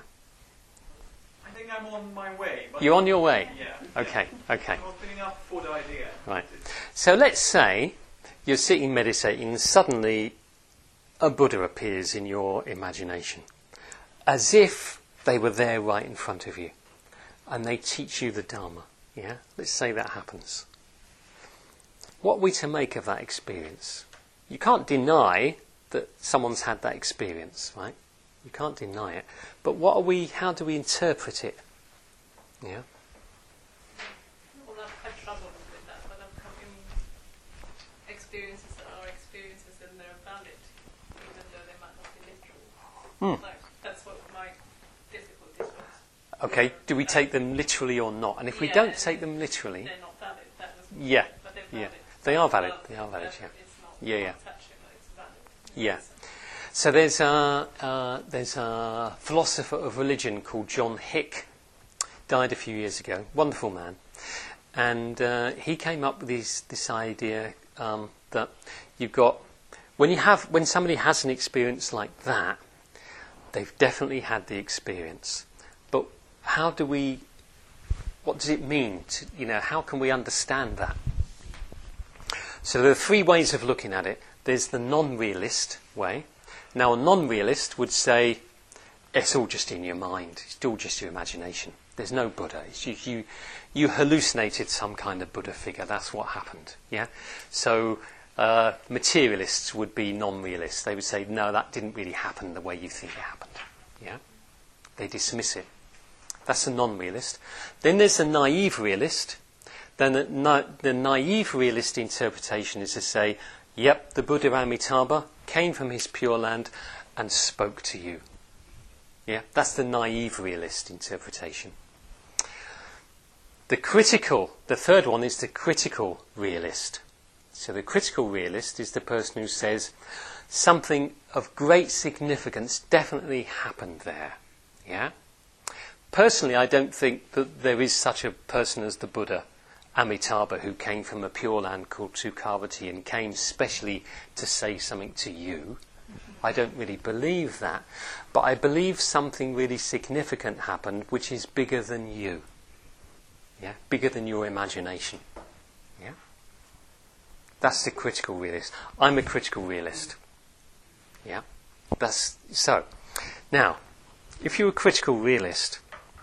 I think I'm on my way. But You're on your way? Yeah. Okay, okay. I'm opening up for the idea. Right. So let's say you're sitting meditating and suddenly a Buddha appears in your imagination, as if they were there right in front of you, and they teach you the Dharma. Yeah? Let's say that happens. What are we to make of that experience? You can't deny that someone's had that experience, right? You can't deny it. But what are we? How do we interpret it? Yeah. Well, I've had trouble with that, but I've come in experiences that are experiences and they're valid, even though they might not be literal. Hmm. Like, that's what my difficulties was. Okay. Do we take them literally or not? And if we Yeah, don't take them literally, They're not valid. That was yeah, but they're yeah, valid. they are valid. Well, They are valid. uh, Yeah. It's not Yeah, yeah. attaching, but it's valid. Yeah. So there's a, uh, there's a philosopher of religion called John Hick, died a few years ago, wonderful man, and uh, he came up with this, this idea um, that you've got, when you have, when somebody has an experience like that, they've definitely had the experience, but how do we, what does it mean to, you know, how can we understand that? So there are three ways of looking at it. There's the non-realist way. Now, a non-realist would say, it's all just in your mind. It's all just your imagination. There's no Buddha. It's you, you, you hallucinated some kind of Buddha figure. That's what happened. Yeah. So uh, materialists would be non-realists. They would say, no, that didn't really happen the way you think it happened. Yeah. They dismiss it. That's a non-realist. Then there's a naive realist. Then the, na- the naive realist interpretation is to say, yep, the Buddha Amitabha came from his Pure Land and spoke to you. Yeah, that's the naive realist interpretation. The critical, the third one is the critical realist. So the critical realist is the person who says something of great significance definitely happened there. Yeah. Personally, I don't think that there is such a person as the Buddha Amitabha, who came from a Pure Land called Sukhavati and came specially to say something to you. I don't really believe that. But I believe something really significant happened which is bigger than you. Yeah? Bigger than your imagination. Yeah? That's the critical realist. I'm a critical realist. Yeah? That's so. Now, if you're a critical realist,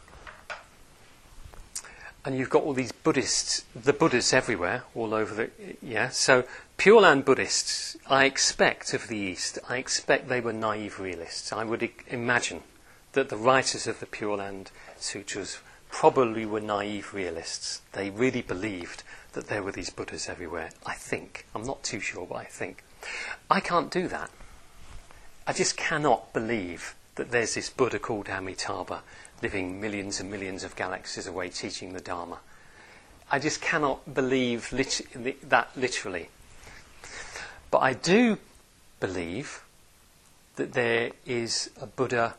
and you've got all these Buddhists, the Buddhas everywhere, all over the, yeah. So Pure Land Buddhists, I expect of the East, I expect they were naive realists. I would I- imagine that the writers of the Pure Land Sutras probably were naive realists. They really believed that there were these Buddhas everywhere. I think. I'm not too sure, but I think. I can't do that. I just cannot believe that there's this Buddha called Amitabha living millions and millions of galaxies away teaching the Dharma. I just cannot believe lit- that literally. But I do believe that there is a Buddha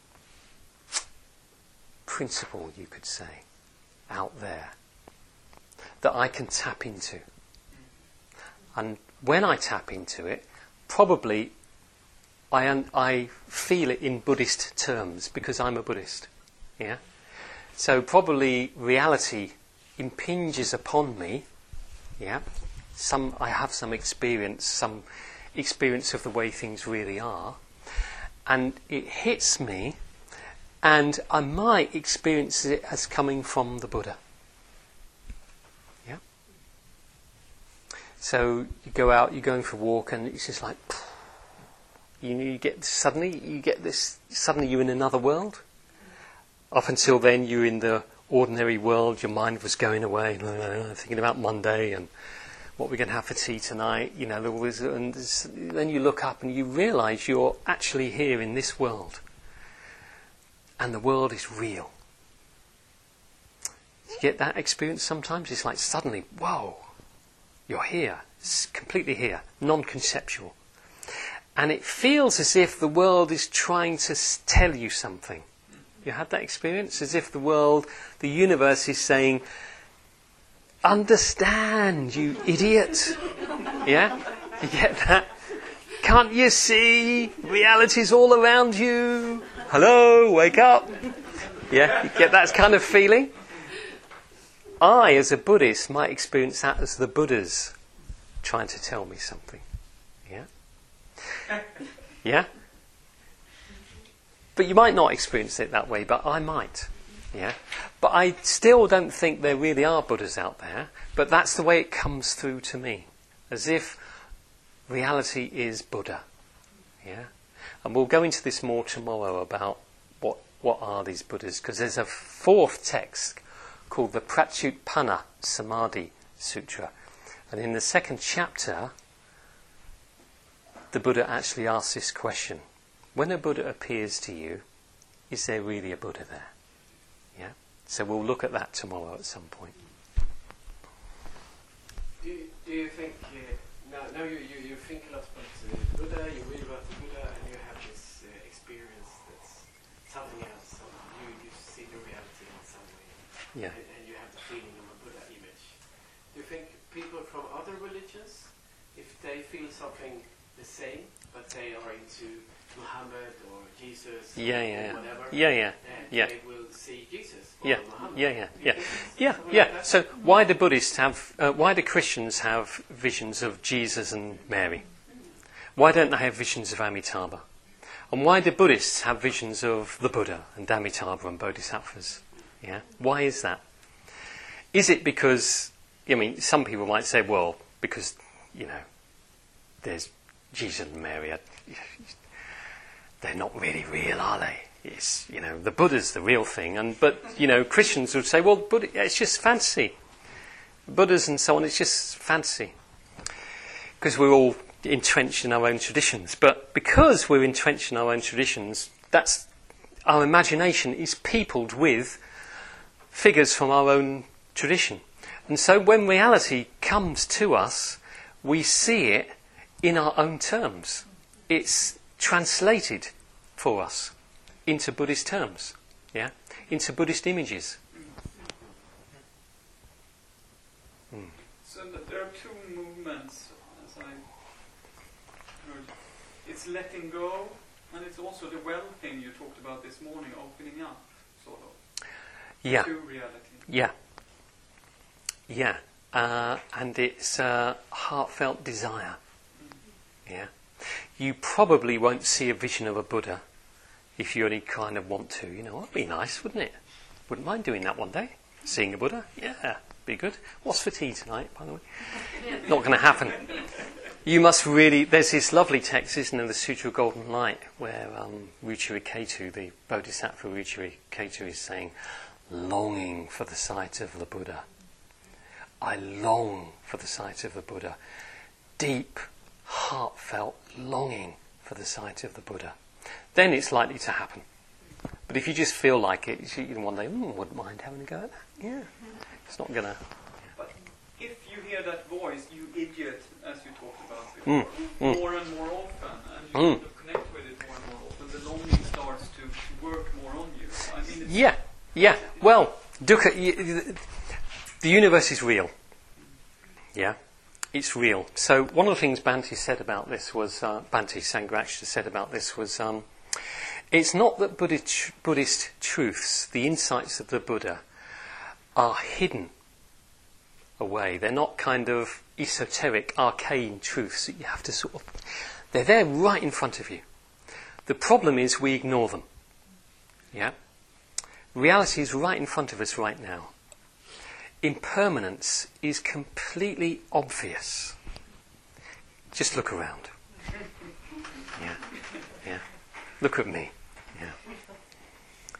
principle, you could say, out there that I can tap into. And when I tap into it, probably I, un- I feel it in Buddhist terms because I'm a Buddhist. Yeah? So probably reality impinges upon me. Yeah? Some I have some experience, some experience of the way things really are. And it hits me, and I might experience it as coming from the Buddha. Yeah? So you go out, you're going for a walk, and it's just like, you, you get suddenly, you get this, suddenly you're in another world. Up until then, you're in the ordinary world, your mind was going away, thinking about Monday and what we're going to have for tea tonight. You know, there was, and then you look up and you realise you're actually here in this world. And the world is real. You get that experience sometimes? It's like suddenly, whoa, you're here. It's completely here, non-conceptual. And it feels as if the world is trying to s- tell you something. You had that experience? As if the world, the universe is saying, understand, you idiot. Yeah? You get that? Can't you see? Reality's all around you. Hello, wake up. Yeah? You get that kind of feeling? I, as a Buddhist, might experience that as the Buddhas trying to tell me something. Yeah? Yeah? But you might not experience it that way, but I might. Yeah? But I still don't think there really are Buddhas out there, but that's the way it comes through to me. As if reality is Buddha. Yeah? And we'll go into this more tomorrow about what, what are these Buddhas, because there's a fourth text called the Pratyutpana Samadhi Sutra. And in the second chapter, the Buddha actually asks this question. When a Buddha appears to you, is there really a Buddha there? Yeah? So we'll look at that tomorrow at some point. Do you, do you think, uh, now, now you, you, you think a lot about uh, Buddha, you read about the Buddha, and you have this uh, experience that's something else, so you, you see the reality in some way, Yeah. and, and you have the feeling of a Buddha image. Do you think people from other religions, if they feel something the same, but they are into Muhammad or Jesus Yeah, or yeah, whatever, yeah, yeah, uh, yeah. they will see Jesus or Yeah, Muhammad? yeah, yeah, Do you yeah, think it's yeah, something yeah. like that? So why do Buddhists have, uh, why do Christians have visions of Jesus and Mary? Why don't they have visions of Amitabha? And why do Buddhists have visions of the Buddha and Amitabha and Bodhisattvas? Yeah, why is that? Is it because, I mean, some people might say, well, because, you know, there's Jesus and Mary, they're not really real, are they? It's, you know, the Buddha's the real thing. And but, you know, Christians would say, well, Buddha, it's just fantasy. Buddhas and so on, it's just fantasy. Because we're all entrenched in our own traditions. But because we're entrenched in our own traditions, that's our imagination is peopled with figures from our own tradition. And so when reality comes to us, we see it in our own terms. It's translated for us into Buddhist terms, yeah, into Buddhist images. Mm. So th- there are two movements, as I heard. It's letting go, and it's also the well thing you talked about this morning, opening up, sort of, Yeah, to reality. yeah, yeah, uh, and it's uh, heartfelt desire. Yeah, you probably won't see a vision of a Buddha if you only kind of want to. You know, that'd be nice, wouldn't it? Wouldn't mind doing that one day. Seeing a Buddha, yeah, be good. What's for tea tonight, by the way? Not going to happen. You must really. There's this lovely text, isn't there, the Sutra of Golden Light, where um, Ruchiraketu, the Bodhisattva Ruchiraketu, is saying, longing for the sight of the Buddha. I long for the sight of the Buddha. Deep, heartfelt longing for the sight of the Buddha. Then it's likely to happen. But if you just feel like it, you can one day, mm, wouldn't mind having a go at that. Yeah, it's not going to. But if you hear that voice, you idiot, as you talked about before, Mm, mm. more and more often, and you Mm. sort of connect with it more and more often, the longing starts to, to work more on you. I mean, it's Yeah, yeah. Well, dukkha, y- the universe is real. Yeah, it's real. So one of the things Bhante said about this was, uh, Bhante Sangharakshita said about this was, um, it's not that Buddhist, Buddhist truths, the insights of the Buddha, are hidden away. They're not kind of esoteric, arcane truths that you have to sort of... They're there right in front of you. The problem is we ignore them. Yeah? Reality is right in front of us right now. Impermanence is completely obvious. Just look around. Yeah, yeah. Look at me. Yeah.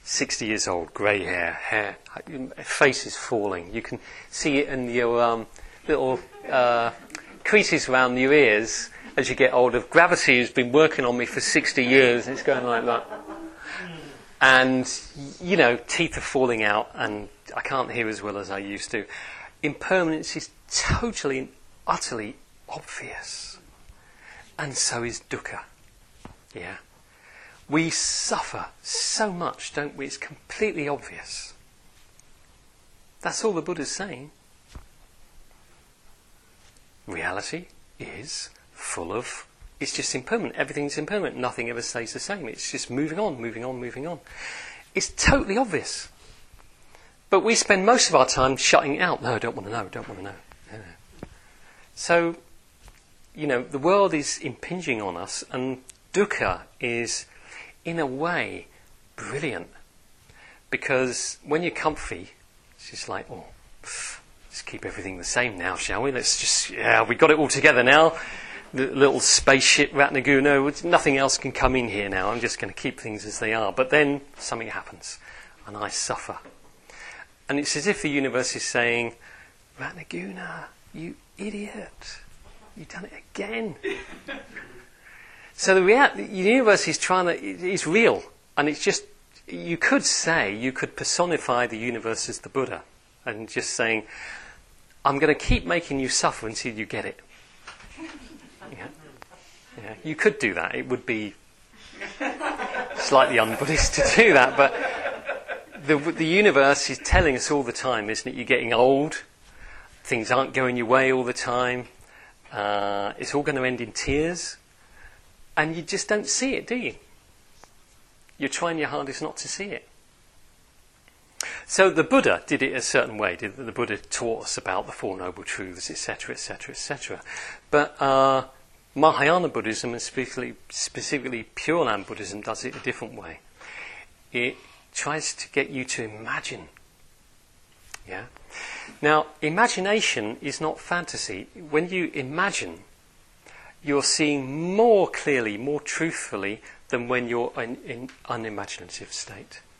sixty years old, grey hair, hair, face is falling. You can see it in your um, little uh, creases around your ears as you get older. Gravity has been working on me for sixty years, and it's going like that. And, you know, teeth are falling out, and I can't hear as well as I used to. Impermanence is totally and utterly obvious. And so is dukkha. Yeah. We suffer so much, don't we? It's completely obvious. That's all the Buddha's saying. Reality is full of, it's just impermanent. Everything's impermanent. Nothing ever stays the same. It's just moving on, moving on, moving on. It's totally obvious. But we spend most of our time shutting it out. No, I don't want to know, don't want to know. No, no. So, you know, the world is impinging on us, and dukkha is, in a way, brilliant. Because when you're comfy, it's just like, oh, pff, let's keep everything the same now, shall we? Let's just, yeah, we got it all together now. The little spaceship Ratnaguna, nothing else can come in here now. I'm just going to keep things as they are. But then something happens, and I suffer. And it's as if the universe is saying, Ratnaguna, you idiot, you've done it again. So the, rea- the universe is trying to, is real, and it's just, you could say, you could personify the universe as the Buddha, and just saying, I'm going to keep making you suffer until you get it. Yeah. Yeah. You could do that. It would be slightly un-Buddhist to do that, but the, the universe is telling us all the time, isn't it? You're getting old, things aren't going your way all the time, uh, it's all going to end in tears. And you just don't see it, do you? You're trying your hardest not to see it. So the Buddha did it a certain way. Did the Buddha taught us about the Four Noble Truths, et cetera, et cetera, et cetera. But uh, Mahayana Buddhism, and specifically, specifically Pure Land Buddhism, does it a different way. It tries to get you to imagine. Yeah. Now, imagination is not fantasy. When you imagine, you're seeing more clearly, more truthfully than when you're in, in unimaginative state.